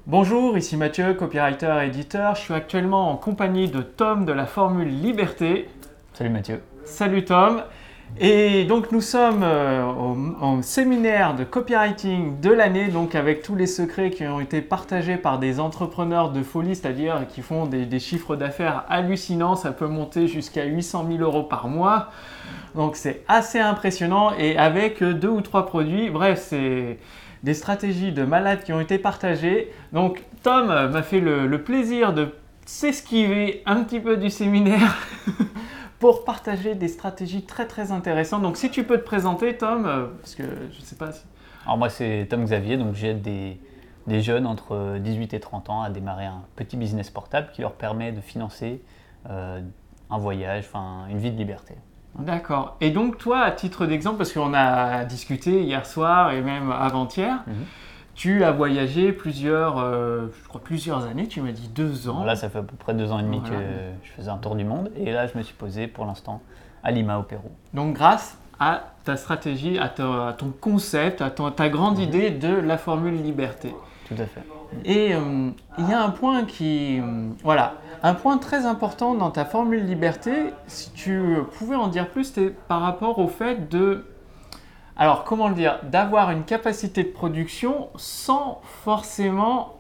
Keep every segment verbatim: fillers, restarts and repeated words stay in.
Bonjour, ici Mathieu, copywriter et éditeur. Je suis actuellement en compagnie de Tom de la Formule Liberté. Salut Mathieu. Salut Tom. Et donc nous sommes euh, au, au séminaire de copywriting de l'année, donc avec tous les secrets qui ont été partagés par des entrepreneurs de folie, c'est-à-dire qui font des, des chiffres d'affaires hallucinants. Ça peut monter jusqu'à huit cent mille euros par mois. Donc c'est assez impressionnant et avec deux ou trois produits. Bref, c'est des stratégies de malades qui ont été partagées. Donc Tom m'a fait le, le plaisir de s'esquiver un petit peu du séminaire pour partager des stratégies très très intéressantes. Donc si tu peux te présenter Tom, euh, parce que je ne sais pas si... Alors moi c'est Tom Xavier, donc j'aide des, des jeunes entre dix-huit et trente ans à démarrer un petit business portable qui leur permet de financer euh, un voyage, enfin une vie de liberté. D'accord. Et donc toi, à titre d'exemple, parce qu'on a discuté hier soir et même avant-hier, Mhm. tu as voyagé plusieurs, euh, je crois plusieurs années, tu m'as dit deux ans. Alors là ça fait à peu près deux ans et demi Voilà. que je faisais un tour du monde et là je me suis posé pour l'instant à Lima au Pérou. Donc grâce à ta stratégie, à, ta- à ton concept, à ton- ta grande idée de la formule liberté. Tout à fait. Et euh, il y a un point qui, euh, voilà, un point très important dans ta formule liberté, si tu pouvais en dire plus, c'est par rapport au fait de, alors comment le dire, d'avoir une capacité de production sans forcément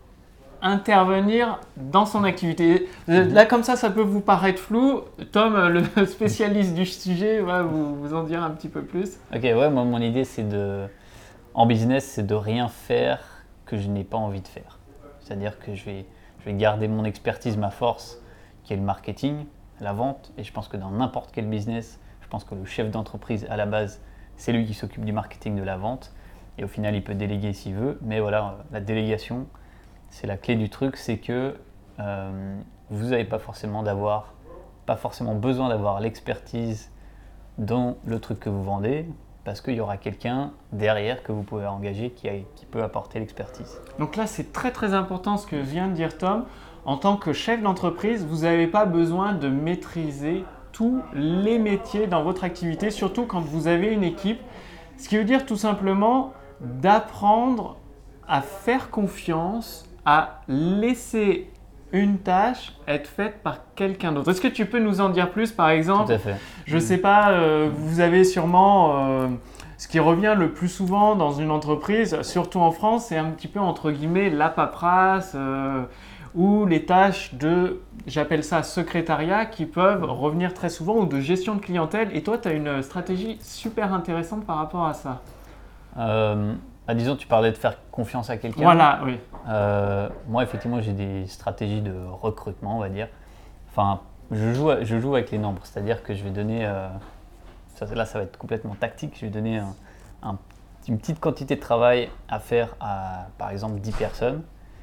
intervenir dans son activité. Là, comme ça, ça peut vous paraître flou. Tom, le spécialiste du sujet, va vous, vous en dire un petit peu plus. Ok, ouais, moi mon idée c'est de, en business, c'est de rien faire que je n'ai pas envie de faire. C'est-à-dire que je vais, je vais garder mon expertise, ma force, qui est le marketing, la vente, et je pense que dans n'importe quel business, je pense que le chef d'entreprise, à la base, c'est lui qui s'occupe du marketing, de la vente, et au final, il peut déléguer s'il veut, mais voilà, la délégation, c'est la clé du truc, c'est que euh, vous n'avez pas forcément d'avoir, pas forcément besoin d'avoir l'expertise dans le truc que vous vendez, parce qu'il y aura quelqu'un derrière que vous pouvez engager qui, a- qui peut apporter l'expertise. Donc là, c'est très très important ce que vient de dire Tom. En tant que chef d'entreprise, vous n'avez pas besoin de maîtriser tous les métiers dans votre activité, surtout quand vous avez une équipe. Ce qui veut dire tout simplement d'apprendre à faire confiance, à laisser une tâche être faite par quelqu'un d'autre. Est-ce que tu peux nous en dire plus, par exemple? Tout à fait. Je ne sais pas, euh, vous avez sûrement, euh, ce qui revient le plus souvent dans une entreprise, surtout en France, c'est un petit peu entre guillemets la paperasse euh, ou les tâches de, j'appelle ça secrétariat, qui peuvent revenir très souvent, ou de gestion de clientèle. Et toi, tu as une stratégie super intéressante par rapport à ça. Euh, bah, disons, tu parlais de faire confiance à quelqu'un. Voilà, oui. Euh, moi, effectivement, j'ai des stratégies de recrutement, on va dire. Enfin, je joue, à- je joue avec les nombres, c'est-à-dire que je vais donner, euh, ça, là, ça va être complètement tactique, je vais donner un- un- une petite quantité de travail à faire à, par exemple, dix personnes,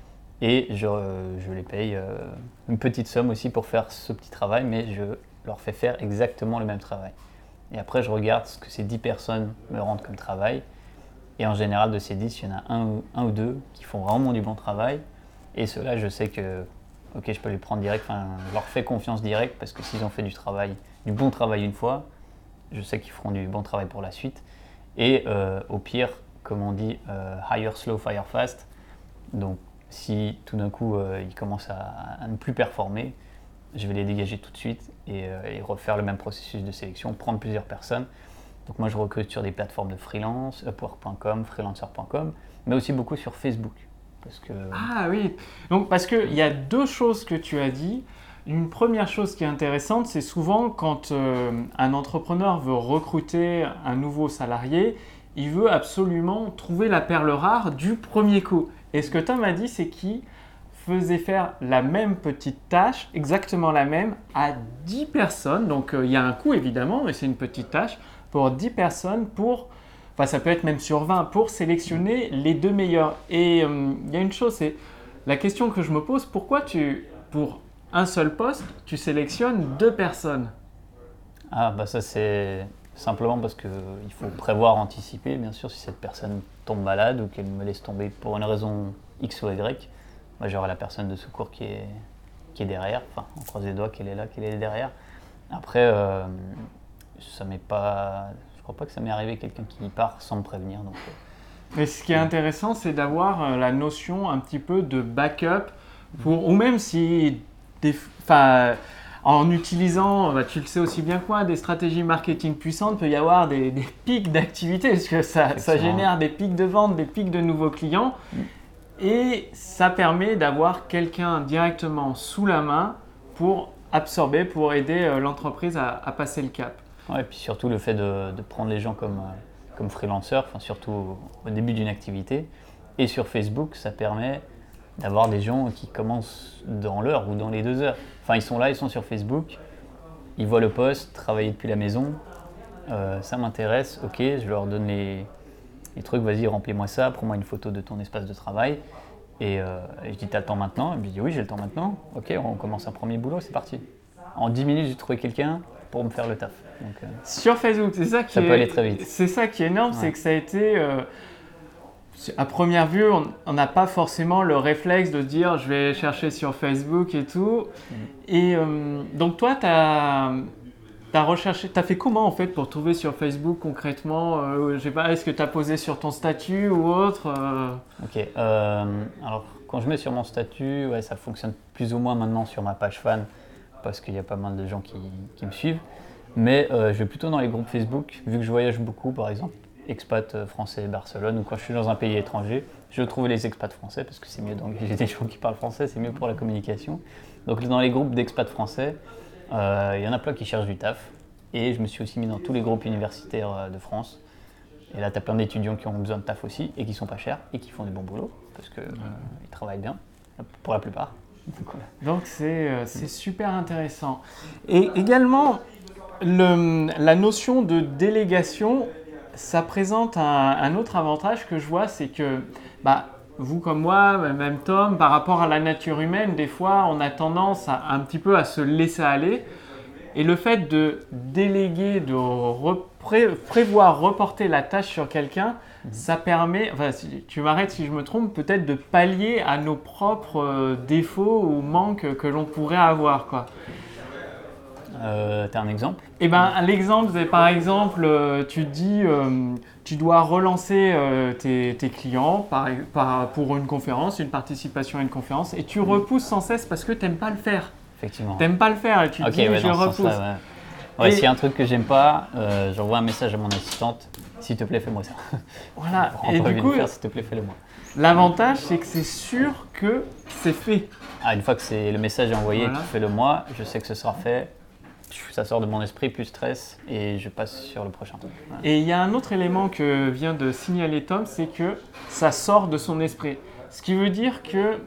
et je, je les paye euh, une petite somme aussi pour faire ce petit travail, mais je leur fais faire exactement le même travail. Et après, je regarde ce que ces dix personnes me rendent comme travail. Et en général, de ces dix, il y en a un ou, un ou deux qui font vraiment du bon travail. Et ceux-là, je sais que ok, je peux les prendre direct. Enfin, je leur fais confiance direct parce que s'ils ont fait du travail, du bon travail une fois, je sais qu'ils feront du bon travail pour la suite. Et euh, au pire, comme on dit, euh, hire slow, fire fast. Donc, si tout d'un coup, euh, ils commencent à, à ne plus performer, je vais les dégager tout de suite et, euh, et refaire le même processus de sélection, prendre plusieurs personnes. Donc moi je recrute sur des plateformes de freelance, upwork point com, freelancer point com, mais aussi beaucoup sur Facebook. Parce que... Ah oui, donc parce qu'il y a deux choses que tu as dit. Une première chose qui est intéressante, c'est souvent quand euh, un entrepreneur veut recruter un nouveau salarié, il veut absolument trouver la perle rare du premier coup. Et ce que Tom a dit, c'est qu'il faisait faire la même petite tâche, exactement la même, à dix personnes. Donc euh, il y a un coût évidemment, mais c'est une petite tâche pour dix personnes pour, enfin ça peut être même sur vingt, pour sélectionner les deux meilleurs. Et euh, il y a une chose, c'est la question que je me pose, pourquoi tu, pour un seul poste, tu sélectionnes deux personnes? Ah bah ça c'est simplement parce qu'il faut prévoir, anticiper, bien sûr, si cette personne tombe malade ou qu'elle me laisse tomber pour une raison X ou Y, bah, j'aurai la personne de secours qui est, qui est derrière, enfin on croise les doigts qu'elle est là, qu'elle est derrière. Après, euh, ça m'est pas, je crois pas que ça m'est arrivé quelqu'un qui part sans me prévenir, donc euh, Et ce qui est intéressant, c'est d'avoir euh, la notion un petit peu de backup, pour, ou même si, des, en utilisant, bah, tu le sais aussi bien que moi, des stratégies marketing puissantes, il peut y avoir des, des pics d'activité, parce que ça, ça génère des pics de vente, des pics de nouveaux clients. Mm. Et ça permet d'avoir quelqu'un directement sous la main pour absorber, pour aider euh, l'entreprise à, à passer le cap. Ouais, et puis surtout le fait de, de prendre les gens comme, euh, comme freelanceurs, enfin, surtout au, au début d'une activité. Et sur Facebook, ça permet d'avoir des gens qui commencent dans l'heure ou dans les deux heures. Enfin, ils sont là, ils sont sur Facebook, ils voient le post, travailler depuis la maison, euh, ça m'intéresse, ok, je leur donne les, les trucs, vas-y, remplis-moi ça, prends-moi une photo de ton espace de travail. Et, euh, et je dis, t'as le temps maintenant? Et puis il dit, oui, j'ai le temps maintenant. Ok, on commence un premier boulot, c'est parti. En dix minutes, j'ai trouvé quelqu'un pour me faire le taf. Donc, euh, sur Facebook, c'est ça qui ça est, peut aller très vite. C'est ça qui est énorme, ouais. C'est que ça a été... Euh, à première vue, on n'a pas forcément le réflexe de se dire je vais chercher sur Facebook et tout. Mmh. Et euh, donc toi, tu as recherché, tu as fait comment en fait pour trouver sur Facebook concrètement euh, je sais pas, est-ce que tu as posé sur ton statut ou autre euh... Ok, euh, alors quand je mets sur mon statut, ouais, ça fonctionne plus ou moins maintenant sur ma page fan parce qu'il y a pas mal de gens qui, qui me suivent. Mais euh, je vais plutôt dans les groupes Facebook, vu que je voyage beaucoup par exemple. Expat français Barcelone, ou quand je suis dans un pays étranger, je veux trouver les expats français parce que c'est mieux d'engager des gens qui parlent français, c'est mieux pour la communication. Donc dans les groupes d'expats français, il euh, y en a plein qui cherchent du taf et je me suis aussi mis dans tous les groupes universitaires de France. Et là, tu as plein d'étudiants qui ont besoin de taf aussi et qui sont pas chers et qui font des bons boulots parce qu'ils euh, travaillent bien, pour la plupart. Donc c'est euh, super intéressant. Et également, le, la notion de délégation, ça présente un, un autre avantage que je vois, c'est que bah, vous comme moi, même Tom, par rapport à la nature humaine, des fois on a tendance à, un petit peu à se laisser aller. Et le fait de déléguer, de pré prévoir, reporter la tâche sur quelqu'un, mmh. ça permet, enfin, si, tu m'arrêtes si je me trompe, peut-être de pallier à nos propres euh, défauts ou manques que l'on pourrait avoir, quoi. Euh, T'as un exemple? Eh ben, l'exemple, c'est par exemple, euh, tu te dis, euh, tu dois relancer euh, tes, tes clients par, par, pour une conférence, une participation à une conférence, et tu repousses sans cesse parce que tu n'aimes pas le faire. Effectivement. Tu n'aimes pas le faire et tu te okay, dis, ouais, je repousse. Sens-là, ouais. Ouais, s'il y a un truc que j'aime pas, euh, j'envoie un message à mon assistante, s'il te plaît, fais-moi ça. Voilà, et du coup, s'il te plaît, fais-le moi. L'avantage, c'est que c'est sûr que c'est fait. Ah, une fois que c'est le message est envoyé, voilà. Tu fais-le moi, je sais que ce sera fait. Ça sort de mon esprit, plus stress, et je passe sur le prochain. Voilà. Et il y a un autre élément que vient de signaler Tom, c'est que ça sort de son esprit. Ce qui veut dire que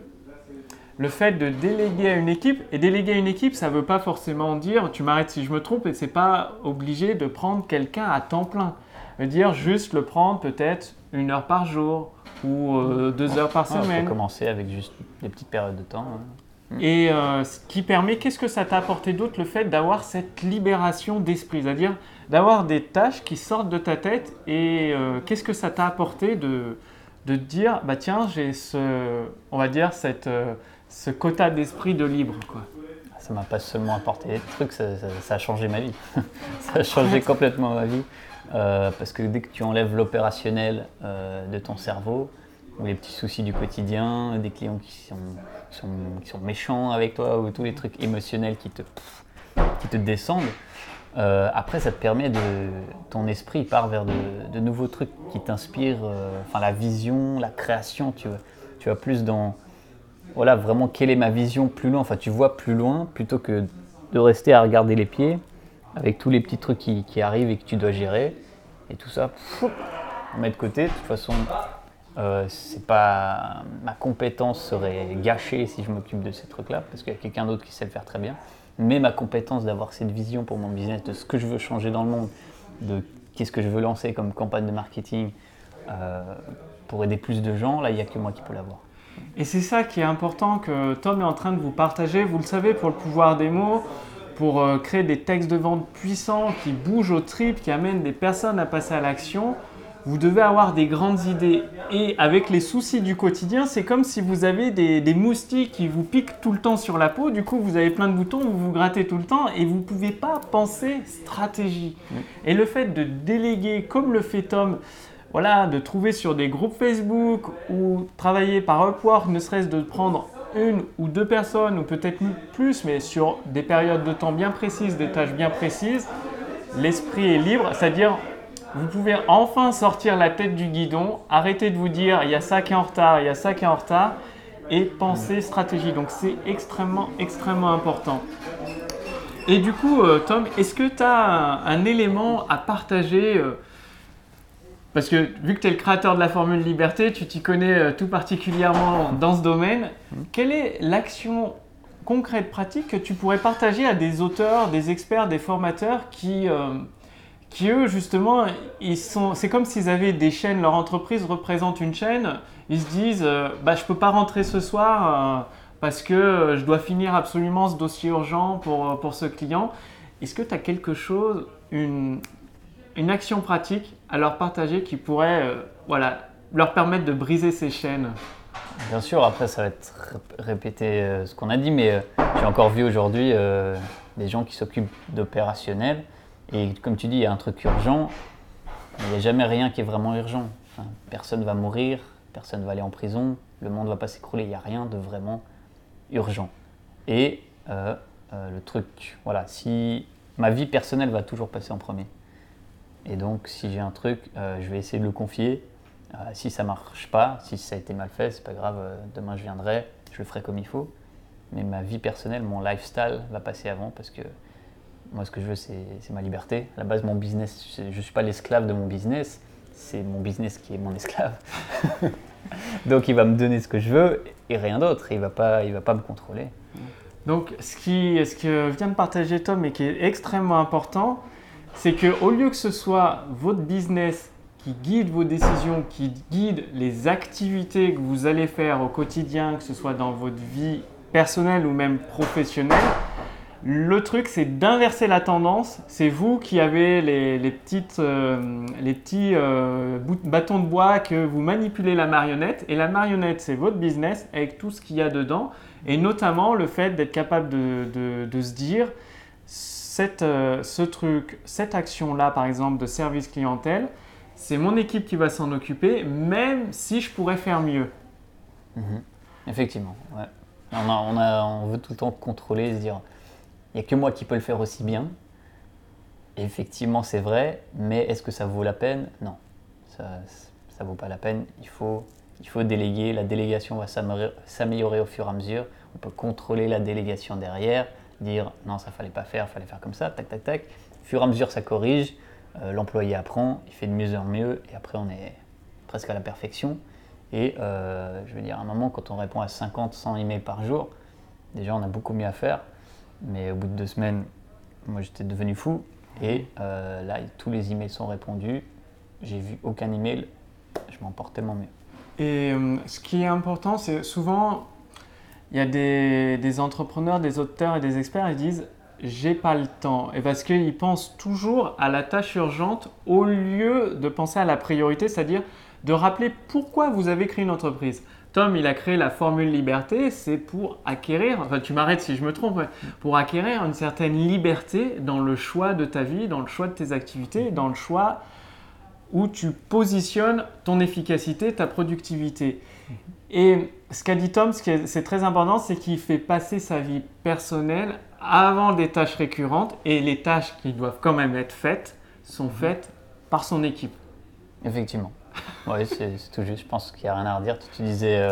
le fait de déléguer à une équipe, et déléguer à une équipe, ça ne veut pas forcément dire, tu m'arrêtes si je me trompe, et ce n'est pas obligé de prendre quelqu'un à temps plein. Ça veut dire juste le prendre peut-être une heure par jour, ou euh, deux heures par ouais, semaine. On peut commencer avec juste des petites périodes de temps. Hein. Et euh, ce qui permet, qu'est-ce que ça t'a apporté d'autre, le fait d'avoir cette libération d'esprit, c'est-à-dire d'avoir des tâches qui sortent de ta tête et euh, qu'est-ce que ça t'a apporté de, de te dire, bah tiens, j'ai ce, on va dire, cette, euh, ce quota d'esprit de libre, quoi. Ça m'a pas seulement apporté des trucs, ça, ça, ça a changé ma vie. Ça a changé complètement ma vie euh, parce que dès que tu enlèves l'opérationnel euh, de ton cerveau, ou les petits soucis du quotidien, des clients qui sont, qui sont, qui sont méchants avec toi, ou tous les trucs émotionnels qui te, qui te descendent. Euh, après, ça te permet de... Ton esprit part vers de, de nouveaux trucs qui t'inspirent, euh, enfin la vision, la création, tu vois. Tu vas plus dans... Voilà, vraiment, quelle est ma vision plus loin? Enfin, tu vois plus loin, plutôt que de rester à regarder les pieds, avec tous les petits trucs qui, qui arrivent et que tu dois gérer. Et tout ça, pff, on met de côté, de toute façon... Euh, c'est pas, ma compétence serait gâchée si je m'occupe de ces trucs-là, parce qu'il y a quelqu'un d'autre qui sait le faire très bien. Mais ma compétence d'avoir cette vision pour mon business, de ce que je veux changer dans le monde, de qu'est-ce que je veux lancer comme campagne de marketing euh, pour aider plus de gens, là, il n'y a que moi qui peux l'avoir. Et c'est ça qui est important que Tom est en train de vous partager. Vous le savez, pour le pouvoir des mots, pour euh, créer des textes de vente puissants qui bougent aux tripes, qui amènent des personnes à passer à l'action, vous devez avoir des grandes idées. Et avec les soucis du quotidien, c'est comme si vous avez des, des moustiques qui vous piquent tout le temps sur la peau. Du coup, vous avez plein de boutons, vous vous grattez tout le temps et vous ne pouvez pas penser stratégie. Mmh. Et le fait de déléguer, comme le fait Tom, voilà, de trouver sur des groupes Facebook ou travailler par Upwork, ne serait-ce de prendre une ou deux personnes ou peut-être plus, mais sur des périodes de temps bien précises, des tâches bien précises, l'esprit est libre, c'est-à-dire vous pouvez enfin sortir la tête du guidon, arrêter de vous dire il y a ça qui est en retard, il y a ça qui est en retard et penser stratégie. Donc c'est extrêmement, extrêmement important. Et du coup, euh, Tom, est-ce que tu as un, un élément à partager euh, parce que vu que tu es le créateur de la formule liberté, tu t'y connais euh, tout particulièrement dans ce domaine. Quelle est l'action concrète, pratique que tu pourrais partager à des auteurs, des experts, des formateurs qui, euh, qui eux, justement, ils sont, c'est comme s'ils avaient des chaînes, leur entreprise représente une chaîne, ils se disent euh, bah, « je ne peux pas rentrer ce soir euh, parce que euh, je dois finir absolument ce dossier urgent pour, pour ce client ». Est-ce que tu as quelque chose, une, une action pratique à leur partager qui pourrait euh, voilà, leur permettre de briser ces chaînes? Bien sûr, après ça va être répéter euh, ce qu'on a dit, mais euh, j'ai encore vu aujourd'hui euh, des gens qui s'occupent d'opérationnel et comme tu dis, il y a un truc urgent, mais il n'y a jamais rien qui est vraiment urgent. Enfin, personne ne va mourir, personne ne va aller en prison, le monde ne va pas s'écrouler, il n'y a rien de vraiment urgent. Et euh, euh, le truc, voilà, si ma vie personnelle va toujours passer en premier. Et donc, si j'ai un truc, euh, je vais essayer de le confier. Euh, si ça marche pas, si ça a été mal fait, c'est pas grave, euh, demain je viendrai, je le ferai comme il faut. Mais ma vie personnelle, mon lifestyle va passer avant parce que moi, ce que je veux, c'est, c'est ma liberté. À la base, mon business, je ne suis pas l'esclave de mon business, c'est mon business qui est mon esclave. Donc, il va me donner ce que je veux et rien d'autre. Il ne va pas, il va pas me contrôler. Donc, ce, qui, ce que vient de partager Tom et qui est extrêmement important, c'est qu'au lieu que ce soit votre business qui guide vos décisions, qui guide les activités que vous allez faire au quotidien, que ce soit dans votre vie personnelle ou même professionnelle, le truc c'est d'inverser la tendance. C'est vous qui avez les, les, petites, euh, les petits euh, bâtons de bois que vous manipulez la marionnette. Et la marionnette, c'est votre business avec tout ce qu'il y a dedans. Et notamment le fait d'être capable de, de, de se dire cette, euh, ce truc, cette action-là par exemple de service clientèle, c'est mon équipe qui va s'en occuper, même si je pourrais faire mieux. Mmh. Effectivement, ouais. On, a, on, a, on veut tout le temps contrôler, se dire il n'y a que moi qui peux le faire aussi bien. Et effectivement, c'est vrai, mais est-ce que ça vaut la peine? Non, ça ne vaut pas la peine. Il faut, il faut déléguer. La délégation va s'améliorer au fur et à mesure. On peut contrôler la délégation derrière, dire non, ça ne fallait pas faire, il fallait faire comme ça, tac, tac, tac. Au fur et à mesure, ça corrige. Euh, l'employé apprend, il fait de mieux en mieux, et après, on est presque à la perfection. Et euh, je veux dire, à un moment, quand on répond à cinquante, cent emails par jour, déjà, on a beaucoup mieux à faire. Mais au bout de deux semaines, moi, j'étais devenu fou. Et euh, là, tous les emails sont répondus. J'ai vu aucun email. Je m'en porte tellement mieux. Et euh, ce qui est important, c'est souvent, il y a des, des entrepreneurs, des auteurs et des experts, ils disent « j'ai pas le temps ». Et parce qu'ils pensent toujours à la tâche urgente au lieu de penser à la priorité, c'est-à-dire de rappeler pourquoi vous avez créé une entreprise. Tom, il a créé la formule liberté, c'est pour acquérir, enfin tu m'arrêtes si je me trompe, pour acquérir une certaine liberté dans le choix de ta vie, dans le choix de tes activités, dans le choix où tu positionnes ton efficacité, ta productivité. Et ce qu'a dit Tom, ce qui est, c'est très important, c'est qu'il fait passer sa vie personnelle avant des tâches récurrentes et les tâches qui doivent quand même être faites sont faites par son équipe. Effectivement. Oui, c'est, c'est tout juste. Je pense qu'il n'y a rien à redire. Tu disais euh,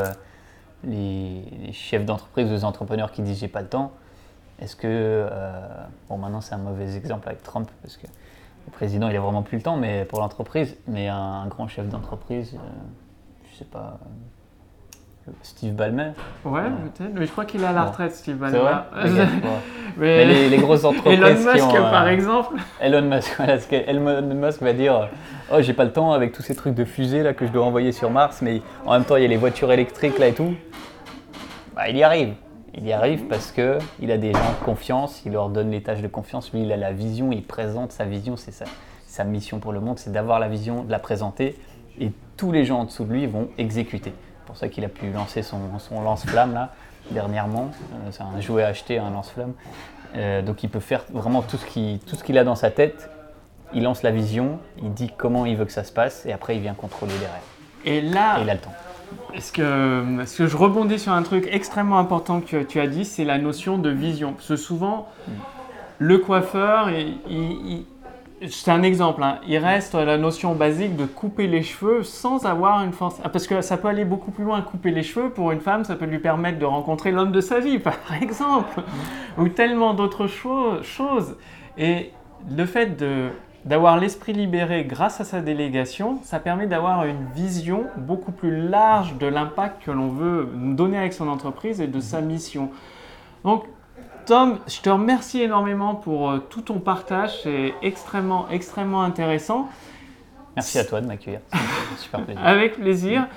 les, les chefs d'entreprise, les entrepreneurs qui disent j'ai pas le temps. Est-ce que, euh, bon maintenant c'est un mauvais exemple avec Trump parce que le président il a vraiment plus le temps, mais pour l'entreprise, mais un, un grand chef d'entreprise, euh, je sais pas, euh, Steve Ballmer. Ouais, euh, peut-être. Mais je crois qu'il est à la bon. retraite, Steve Ballmer. C'est vrai. mais, mais les, les grosses entreprises. Elon Musk, qui ont, euh, par exemple. Elon Musk, voilà, ce que Elon Musk va dire. Oh, j'ai pas le temps avec tous ces trucs de fusée là que je dois envoyer sur Mars, mais en même temps il y a les voitures électriques là et tout. Bah, il y arrive. Il y arrive parce que il a des gens de confiance, il leur donne les tâches de confiance. Lui, il a la vision, il présente sa vision, c'est sa, sa mission pour le monde, c'est d'avoir la vision, de la présenter, et tous les gens en dessous de lui vont exécuter. C'est pour ça qu'il a pu lancer son, son lance-flamme là dernièrement. Euh, c'est un jouet à acheter, un lance-flamme. Euh, donc il peut faire vraiment tout ce, qui, tout ce qu'il a dans sa tête. il lance la vision, il dit comment il veut que ça se passe et après il vient contrôler derrière. Et là, et il a le temps. Est-ce que, est-ce que je rebondis sur un truc extrêmement important que tu as dit, c'est la notion de vision. Parce que souvent, mm. le coiffeur, il, il, il, c'est un exemple, hein, il reste la notion basique de couper les cheveux sans avoir une force. Parce que ça peut aller beaucoup plus loin, couper les cheveux. Pour une femme, ça peut lui permettre de rencontrer l'homme de sa vie, par exemple. Mm. Ou tellement d'autres cho- choses. Et le fait de... d'avoir l'esprit libéré grâce à sa délégation, ça permet d'avoir une vision beaucoup plus large de l'impact que l'on veut donner avec son entreprise et de sa mission. Donc, Tom, je te remercie énormément pour euh, tout ton partage, c'est extrêmement, extrêmement intéressant. Merci à toi de m'accueillir, c'est super plaisir. Avec plaisir.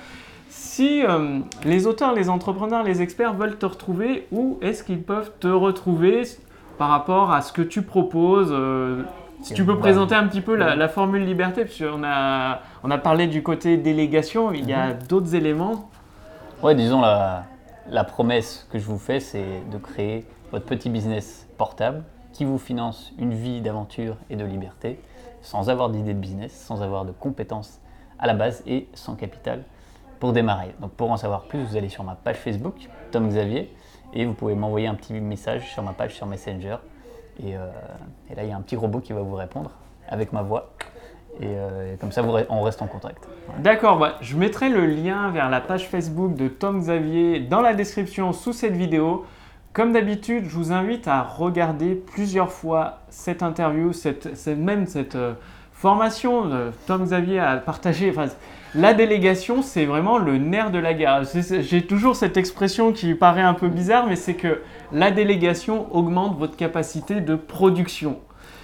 Si euh, les auteurs, les entrepreneurs, les experts veulent te retrouver, où est-ce qu'ils peuvent te retrouver par rapport à ce que tu proposes euh, Si tu peux présenter un petit peu la, la formule liberté, parce qu'on a, on a parlé du côté délégation, il y a mm-hmm. d'autres éléments. Ouais, disons la, la promesse que je vous fais, c'est de créer votre petit business portable qui vous finance une vie d'aventure et de liberté, sans avoir d'idée de business, sans avoir de compétences à la base et sans capital pour démarrer. Donc pour en savoir plus, vous allez sur ma page Facebook, Tom Xavier, et vous pouvez m'envoyer un petit message sur ma page sur Messenger. Et, euh, et là, il y a un petit robot qui va vous répondre avec ma voix. Et, euh, et comme ça, vous, on reste en contact. Voilà. D'accord, bah, je mettrai le lien vers la page Facebook de Tom Xavier dans la description sous cette vidéo. Comme d'habitude, je vous invite à regarder plusieurs fois cette interview, cette, cette, même cette euh, formation de Tom Xavier à partager. Enfin, la délégation, c'est vraiment le nerf de la guerre. J'ai toujours cette expression qui paraît un peu bizarre, mais c'est que la délégation augmente votre capacité de production.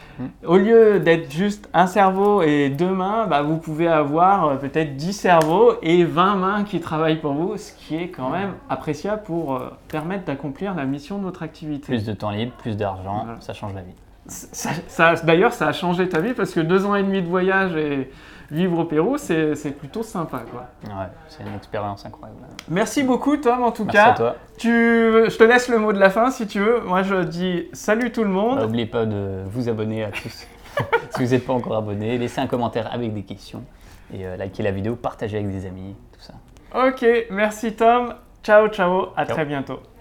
Au lieu d'être juste un cerveau et deux mains, bah, vous pouvez avoir peut-être dix cerveaux et vingt mains qui travaillent pour vous, ce qui est quand même appréciable pour euh, permettre d'accomplir la mission de votre activité. Plus de temps libre, plus d'argent, voilà. Ça change la vie. Ça, ça, D'ailleurs, ça a changé ta vie parce que deux ans et demi de voyage et vivre au Pérou, c'est plutôt sympa, quoi. Ouais, c'est une expérience incroyable. Merci beaucoup, Tom, en tout Merci cas. Merci à toi. Tu, je te laisse le mot de la fin, si tu veux. Moi, je dis salut tout le monde. N'oubliez pas de vous abonner à tous. Si vous n'êtes pas encore abonné, laissez un commentaire avec des questions. Et euh, likez la vidéo, partagez avec des amis, tout ça. Ok, merci Tom. Ciao, ciao. À ciao. très bientôt.